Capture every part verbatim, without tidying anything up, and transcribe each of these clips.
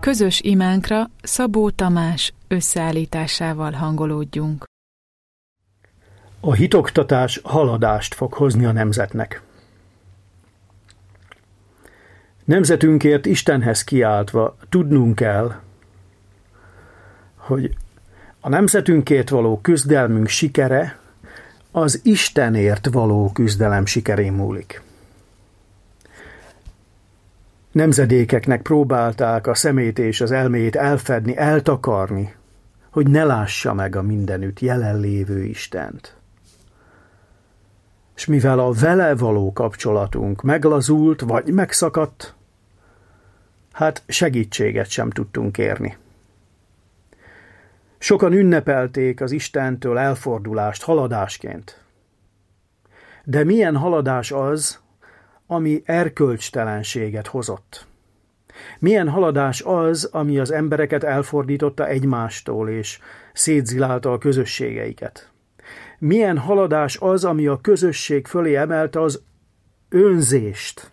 Közös imánkra Szabó Tamás összeállításával hangolódjunk. A hitoktatás haladást fog hozni a nemzetnek. Nemzetünkért Istenhez kiáltva tudnunk kell, hogy a nemzetünkért való küzdelmünk sikere az Istenért való küzdelem sikerén múlik. Nemzedékeknek próbálták a szemét és az elméjét elfedni, eltakarni, hogy ne lássa meg a mindenütt jelenlévő Istent. És mivel a vele való kapcsolatunk meglazult vagy megszakadt, hát segítséget sem tudtunk kérni. Sokan ünnepelték az Istentől elfordulást haladásként. De milyen haladás az, ami erkölcstelenséget hozott? Milyen haladás az, ami az embereket elfordította egymástól és szétzilálta a közösségeiket? Milyen haladás az, ami a közösség fölé emelte az önzést?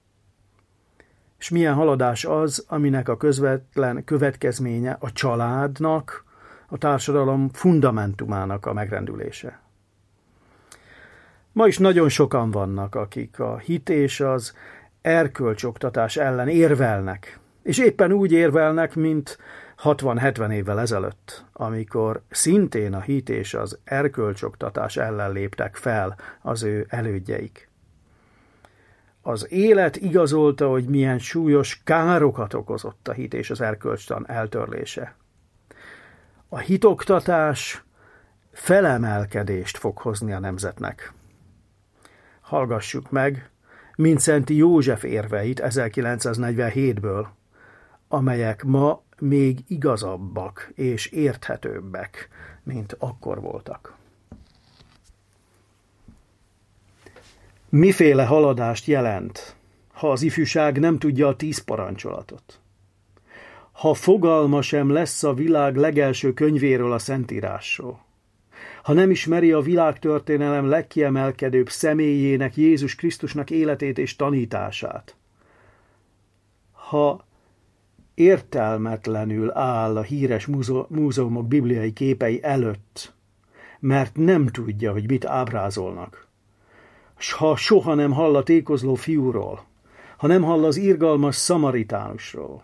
És milyen haladás az, aminek a közvetlen következménye a családnak, a társadalom fundamentumának a megrendülése? Ma is nagyon sokan vannak, akik a hit és az erkölcsoktatás ellen érvelnek, és éppen úgy érvelnek, mint hatvan-hetven évvel ezelőtt, amikor szintén a hit és az erkölcsoktatás ellen léptek fel az ő elődjeik. Az élet igazolta, hogy milyen súlyos károkat okozott a hit és az erkölcstan eltörlése. A hitoktatás felemelkedést fog hozni a nemzetnek. Hallgassuk meg Mindszenty József érveit ezerkilencszáznegyvenhétből, amelyek ma még igazabbak és érthetőbbek, mint akkor voltak. Miféle haladást jelent, ha az ifjúság nem tudja a tíz parancsolatot? Ha fogalma sem lesz a világ legelső könyvéről, a Szentírásról? Ha nem ismeri a világtörténelem legkiemelkedőbb személyének, Jézus Krisztusnak életét és tanítását? Ha értelmetlenül áll a híres múzeumok bibliai képei előtt, mert nem tudja, hogy mit ábrázolnak, s ha soha nem hall a tékozló fiúról, ha nem hall az irgalmas szamaritánusról,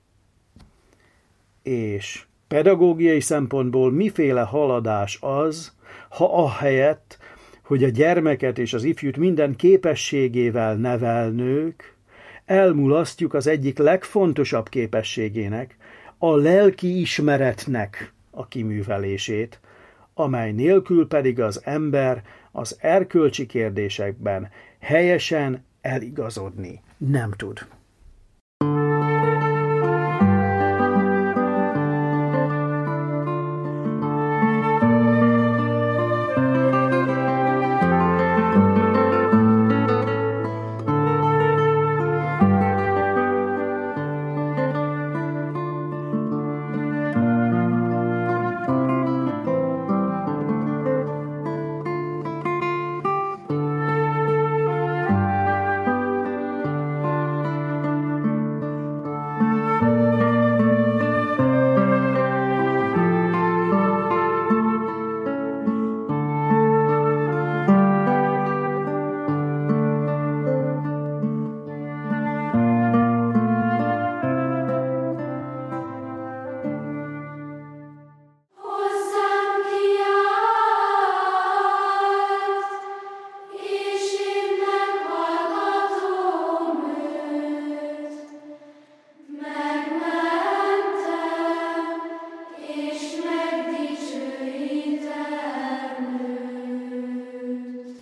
és pedagógiai szempontból miféle haladás az, ha ahelyett, hogy a gyermeket és az ifjút minden képességével nevelnők, elmulasztjuk az egyik legfontosabb képességének, a lelki ismeretnek a kiművelését, amely nélkül pedig az ember az erkölcsi kérdésekben helyesen eligazodni nem tud.